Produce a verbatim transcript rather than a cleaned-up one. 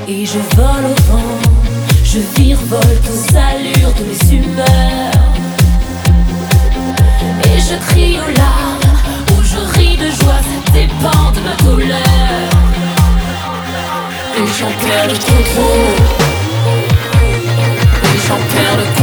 Et je vole au vent, je virevolte aux allures de mes humeurs. Et je crie aux larmes, ou je ris de joie, ça dépend de ma douleur. Et j'en perds le contrôle, et j'en perds le contrôle.